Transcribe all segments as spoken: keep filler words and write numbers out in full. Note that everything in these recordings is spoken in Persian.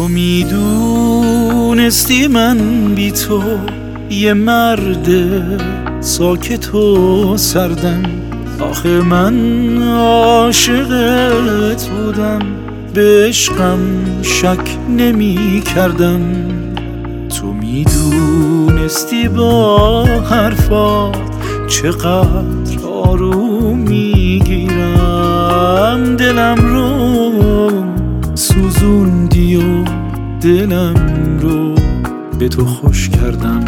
میدونستی من بی تو یه مرد ساکت و سردم، آخه من عاشقت بودم، به عشقم شک نمی کردم. تو میدونستی با حرفات چقدر آروم میگیرم، دلم رو سوزوندی و دلم رو به تو خوش کردم.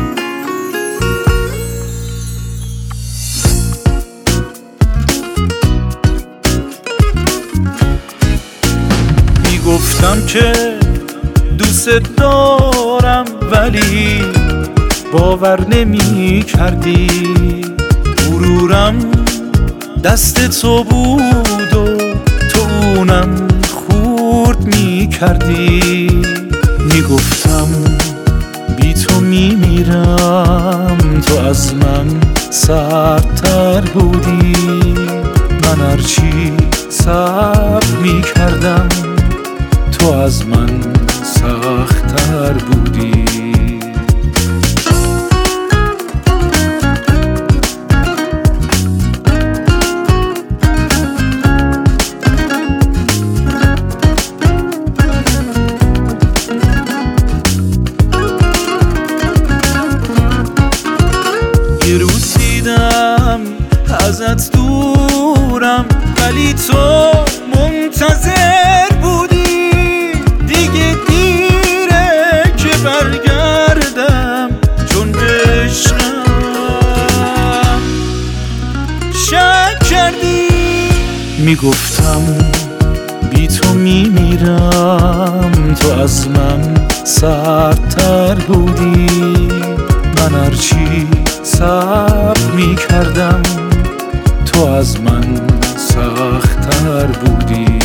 میگفتم که دوست دارم ولی باور نمی کردی، غرورم دست تو بود و تو اونم خورد می کردی. میگفتم بی تو می میرم، تو از من سردتر بودی، من هرچی صبر می کردم تو از من سخت‌تر بودی. یه روز دیدم ازت دورم ولی تو منتظر بودی، دیگه دیره که برگردم چون به عشقم شک کردی. میگفتم بی تو میمیرم، تو از من سردتر بودی، من هرچی صبر میکردم تو از من سخت‌تر بودی.